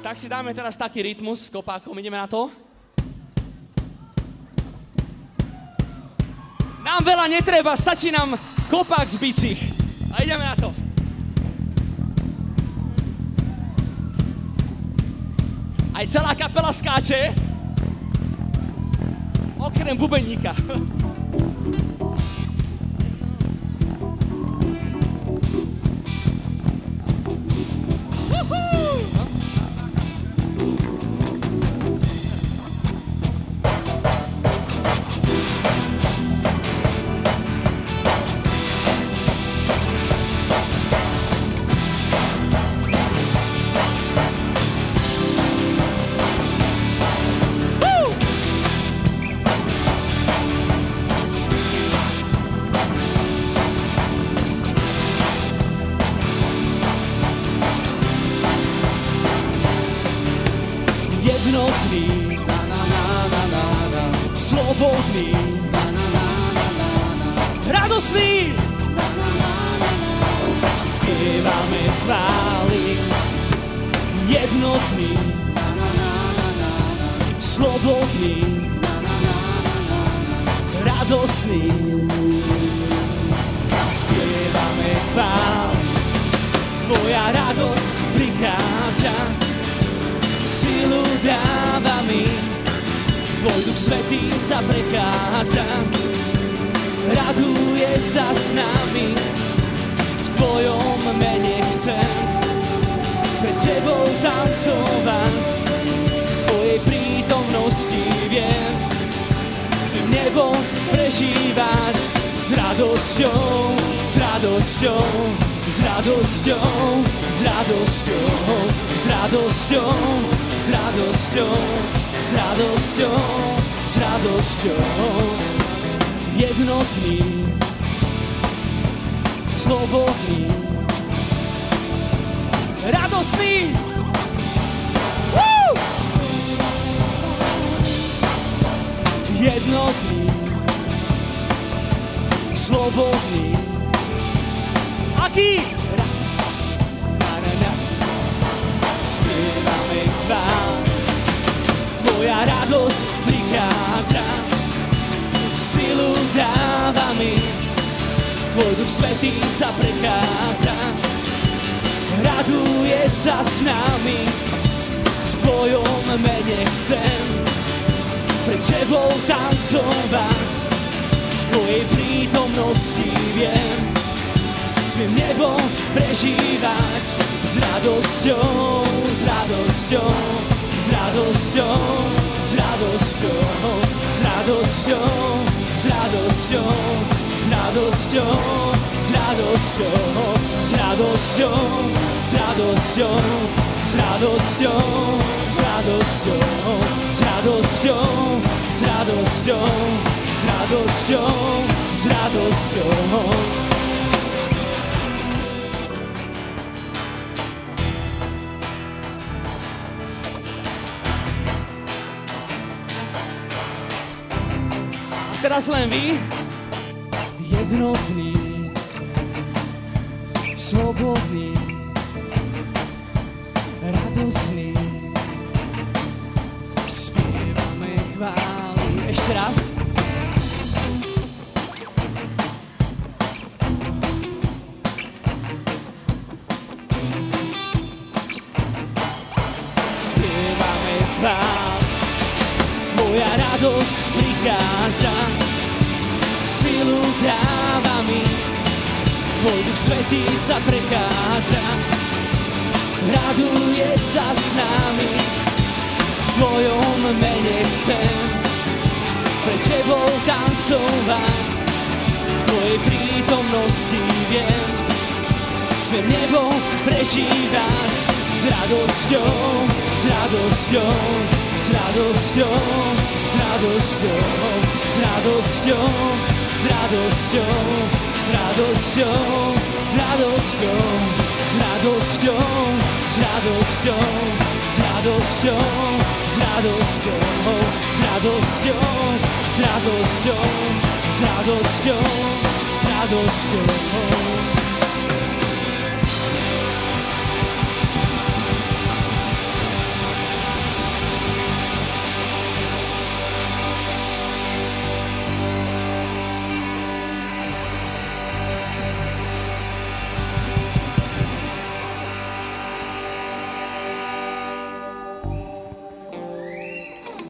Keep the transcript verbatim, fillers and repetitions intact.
Tak si dáme teraz taký rytmus s kopákom, ideme na to. Nám veľa netreba, stačí nám kopák z bicích. A ideme na to. Aj celá kapela skáče. Okrem bubeníka. Jednotný, na, na, na, na, na, na. Slobodný, na, na, na, na, na, na. Radosný, na, na, na, na, na. Spievame chvály. Jednotný, na, na, na, na, na, na. Slobodný, na, na, na, na, na, na. Radosný, spievame chvály. Tvoja radosť prichádza, silu dáva mi, tvoj duch svätý sa prechádza, raduje sa s nami, v tvojom mene chcem pred tebou tancovať, v tvojej prítomnosti viem svým nebom prežívať s radosťou, s radosťou, s radosťou, s radosťou, s radosťou, s radosťou, s radosťou, s radosťou. Jednotný, slobodný, radosný. Woo! Jednotný, slobodný. Aký? Na, na, na. Spievame chvály, tvoja radosť prichádza, silu dáva mi, tvoj duch svätý sa prechádza, raduje sa s nami, v tvojom mene chcem pred tebou tancovať, v tvojej prítomnosti viem smiem nebom prežívať s radosťou, s radosťou, s radosťou, s radosťou, s radosťou, s radosťou, s radosťou, s radosťou, s radosťou, s radosťou, s radosťou, s radosťou, s radosťou, s radosťou, s radosťou, s radosťou. Teraz len vy. Jednotný, slobodný, radosný. Spievame chvály. Ešte raz. Spievame chvály. Tvoja radosť prichádza, silu dáva mi, tvoj duch svätý sa prechádza, raduje sa s nami, v tvojom mene chcem pred tebou tancovať, v tvojej prítomnosti viem smiem nebo prežívať s radosťou, s radosťou, s radosťou, s radosťou, s radosťou, s radosťou, s radosťou, s radosťou, s radosťou, s radosťou, s radosťou, s radosťou, s radosťou, s radosťou, s radosťou, s radosťou.